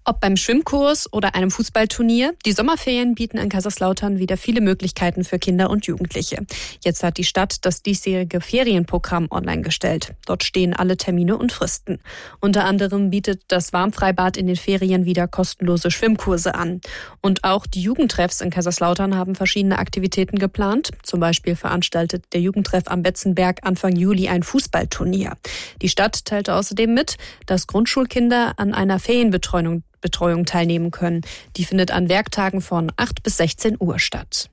Ob beim Schwimmkurs oder einem Fußballturnier, die Sommerferien bieten in Kaiserslautern wieder viele Möglichkeiten für Kinder und Jugendliche. Jetzt hat die Stadt das diesjährige Ferienprogramm online gestellt. Dort stehen alle Termine und Fristen. Unter anderem bietet das Warmfreibad in den Ferien wieder kostenlose Schwimmkurse an. Und auch die Jugendtreffs in Kaiserslautern haben verschiedene Aktivitäten geplant. Zum Beispiel veranstaltet der Jugendtreff am Betzenberg Anfang Juli ein Fußballturnier. Die Stadt teilte außerdem mit, dass Grundschulkinder an einer Ferienbetreuung teilnehmen können. Die findet an Werktagen von 8 bis 16 Uhr statt.